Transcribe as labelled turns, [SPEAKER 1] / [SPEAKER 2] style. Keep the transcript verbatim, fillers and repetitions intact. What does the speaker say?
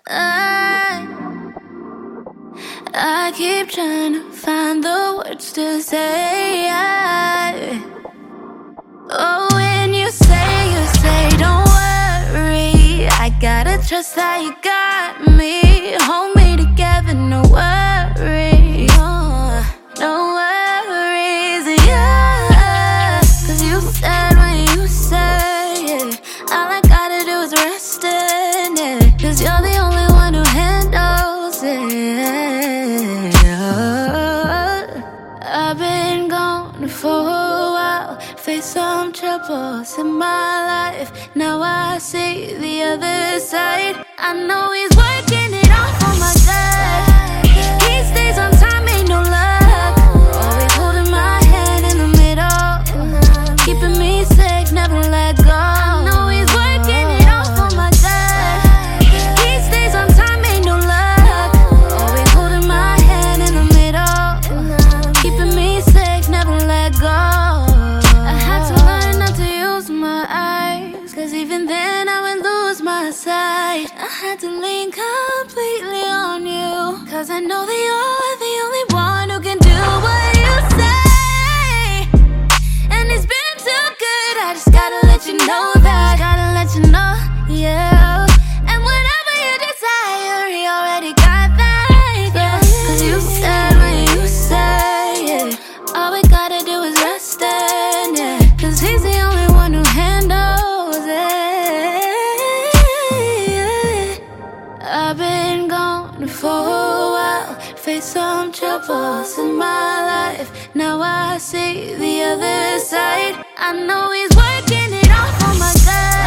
[SPEAKER 1] I, I keep trying to find the words to say. I, oh, when you say, you say, don't worry. I gotta trust that you got me. Hold me together, no worries. No, no worries, yeah. Cause you said when you say it, all I gotta do is rest in it. Cause you're the only one who handles it. I've been gone for a while, faced some troubles in my life. Now I see the other side. I know he's working it off on my side. He stays on time, ain't no luck. Always holding my hand in the middle, keeping me safe, never let go. I know he's working it off on my side. He stays on time, ain't no luck. Always holding my hand in the middle, keeping me safe, never let go. I had to learn not to use my eyes, cause even then I would lose my sight. I had to lean completely on you, cause I know that you're the only one who can do what you say. And it's been too good, I just gotta let you know that. Gotta let you know, yeah. And whatever you desire, he already got that, yeah. Cause you said when you say it, all we gotta do is rest in it. Cause he's the only one who handles it. I've been gone for a while, faced some troubles in my life. Now I see the other side. I know he's working it off on my side.